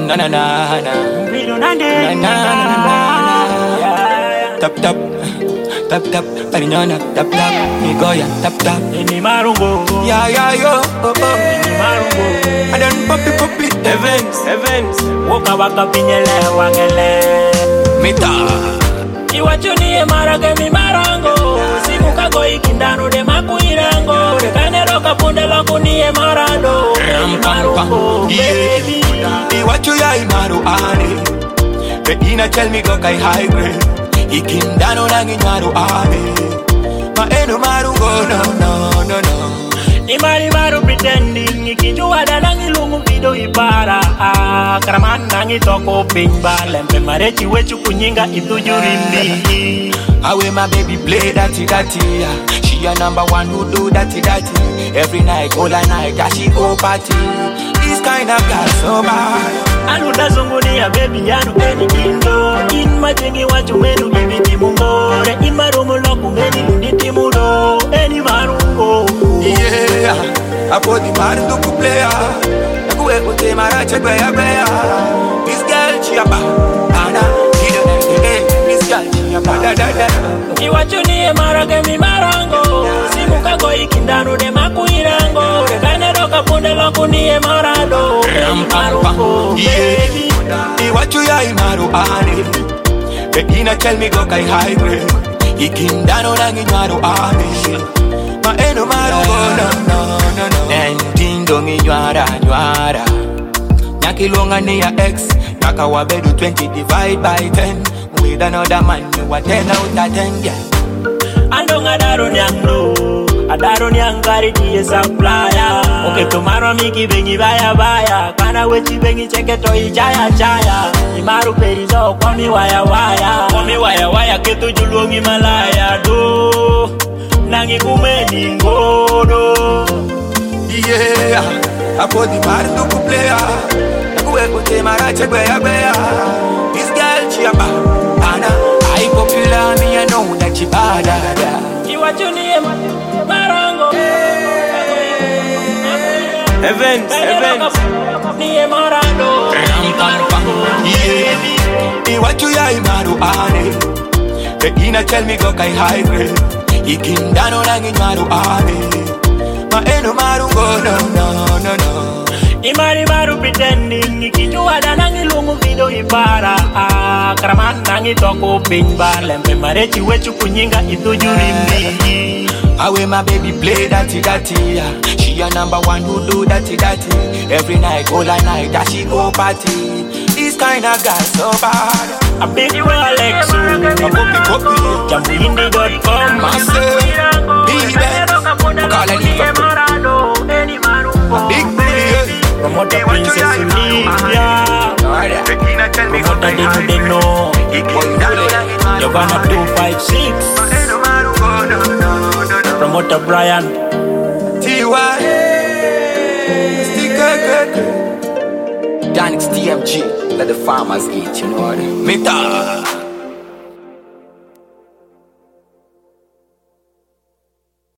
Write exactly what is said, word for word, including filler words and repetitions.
na na na na. Na na na na. Tap tap. Tap tap, Parignana, tap tap, Migoya, tap tap. Any marungo, yeah yeah yo, oh oh. Any marungo, I don't poppy poppy. Events, events. Woka waka pinyele wangele. Mita. Iwachuni marage mi marango. Simu kago ikindano de makuirango. De kanero kapunde loko ni marado. Any marungo, baby. Iwachu ya imaru ani. The ina tell me go kai high grade. Ikindano nangi nyaru ane. Ma eno maru go no no no no. Imari maru pretending. Ikinjua da nangi lungu video ibara. Karaman nangi toko pingba. Lempe marechi wechu kunyinga itu jurimbi. Awe my baby play datty datty. She a number one who do datty datty. Every night all night yeah, she go party. This kind of girl so bad. Anu da zunguni ya baby anu eni indo. In majengi watu menu ibiti mungore. In marumu loku meni unditi mudo. Eni marungo. Yeah, apo di maru duku player. Nakuwe kote marache beya beya. This girl she a ba. Ana, she don't have to eh. This girl she a ba da da da. Iwachuni e marage mi marango. Simu kago ikindano de makuirango. De kanero kapunde loku ni e marado. Eni marungo, baby. Iwachu ya imaru ane. The ina tell me go kai high grade. Ikindano nangi nyaru ane. Ma eno maru go no no no no. Nentindo ngi nywara nywara. Nyaki longa ni ya X. Naka wabedu twenty divide by ten. With another man you a ten out of ten yeah. Andonga daro nyanglo. Adaro nyangari diye supplier. Oke tomaro miki bengi baya baya. Kana wechi bengi cheke to ichaya chaya. Imaru perizo kwami waya waya. Kwami waya waya ketu julungi malaya do. Nangi kumeni ngodo. Yeah, apo di maru duku player. Nakuwe kote marache beya beya. This girl she a ba. Ana, I popular me I know that she bad da da. Iwachuni e marango. Events, events. Ni e marado. Yeah, Iwachu ya imaru ane. The ina tell me go kai high grade. Ikindano nangi nyaru ane. Ma eno maru go no no no no. Imari maru pretending. Ikinjua da nangi lungu video ibara. Karaman nangi toko pingba. Lempe marechi wechu kunyinga itu jurimbi. Awe my baby play datty datty. She a number one who do datty datty. Every night all night that she go party. This kind of girl so bad. A big Alexu. A copy copy. Jambu hindi dot com. Master B-Benz. Call a leave big baby. Promoter Princess Olivia. Promoter Dino Dino. Giovanna two five six. Promoter Brian. T Y Sticker good. Danix T M G. Let the farmers eat, you know what I mean? Mita.